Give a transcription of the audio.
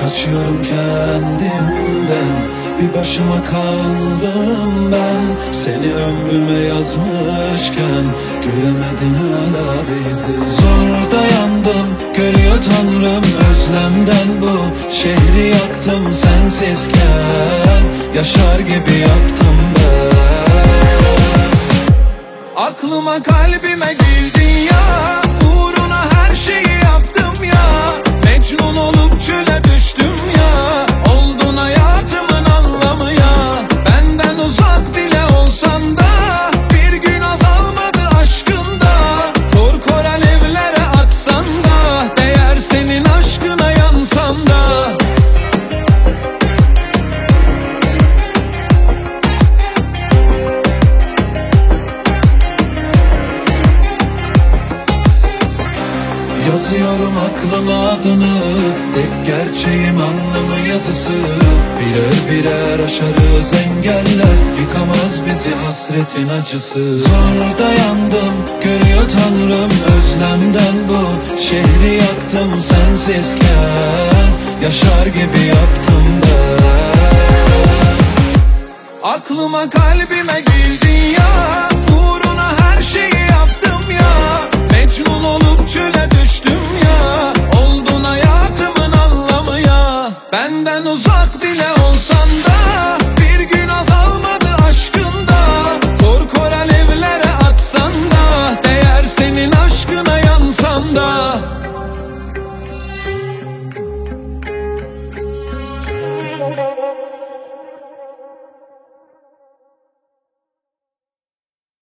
Kaçıyorum kendimden, bir başıma kaldım ben. Seni ömrüme yazmışken göremedin hala bizi. Zor dayandım, görüyor Tanrım özlemden bu şehri yaktım sensizken. Yaşar gibi yaptım ben. Aklıma kalbime girdin ya, uğruna her şeyi yaptım ya. Mecnun olup çöle düştüm ya, oldun hayatımın anlamı ya. Benden uzak bile olsan da bir gün azalmadı aşkında. Kor alevlere atsan da değer senin aşkına yansan da. Yazıyorum aklıma adını, tek gerçeğim anlamı yazısı. Birer birer aşarız engeller, yıkamaz bizi hasretin acısı. Zor dayandım, görüyor Tanrım özlemden bu şehri yaktım sensizken. Yaşar gibi yaptım ben. Aklıma kalbime girdin ya, uğruna her şeyi yaptım ya. Mecnun olup çöle düştüm ya, oldun hayatımın anlamı ya. Benden uzak bile olsan da bir gün azalmadı aşkında. Kor alevlere atsan da değer senin